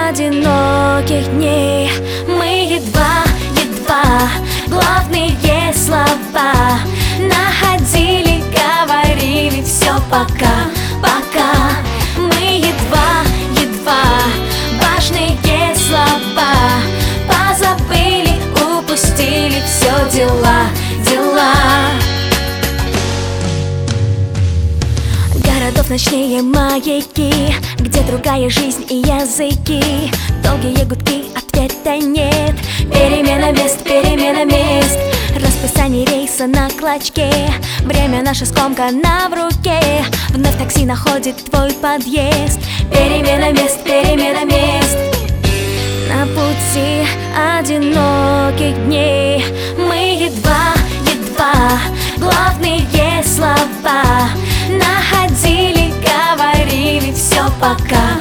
одиноких дней мы едва главные слова находили, говорили все пока. Мы едва важные слова позабыли, упустили все дела. Городов ночные маяки, где другая жизнь и языки. Долгие гудки, ответа нет. Перемена мест, расписание рейса на клочке. Время наше скомкано в руке. Вновь такси находит твой подъезд. Перемена мест. На пути одиноких дней мы едва главные слова находили, говорили все пока.